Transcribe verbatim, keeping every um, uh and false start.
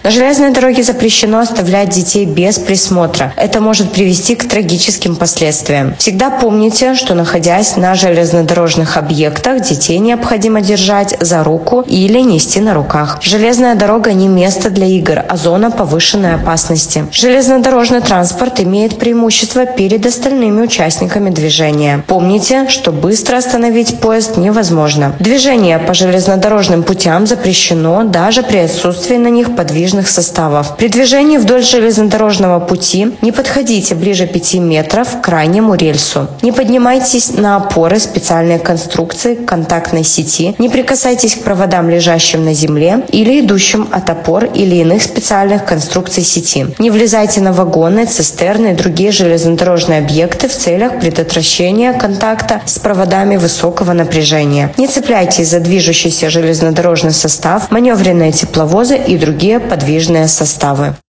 На железной дороге запрещено оставлять детей без присмотра. Это может привести к трагическим последствиям. Всегда помните, что, находясь на железнодорожных объектах, детей необходимо держать за руку или нести на руках. Железная дорога не место для игр, а зона повышенной опасности. Железнодорожный транспорт имеет преимущество перед остальными участниками движения. Помните, что быстро остановить поезд невозможно. Движение по железнодорожным путям запрещено даже при отсутствии на них подвижных составов. При движении вдоль железнодорожного пути не подходите ближе пяти метров к крайнему рельсу. Не поднимайтесь на опоры специальной конструкции контактной сети, не прикасайтесь к проводам, лежащим на земле или идущим от опор или иных специальных конструкций сети. Не влезайте на вагоны, цистерны и другие железнодорожные объекты в целях предотвращения контакта с проводами высокого напряжения. Не цепляйтесь за движущийся железнодорожный состав, маневренные тепловозы и другие подвижные составы.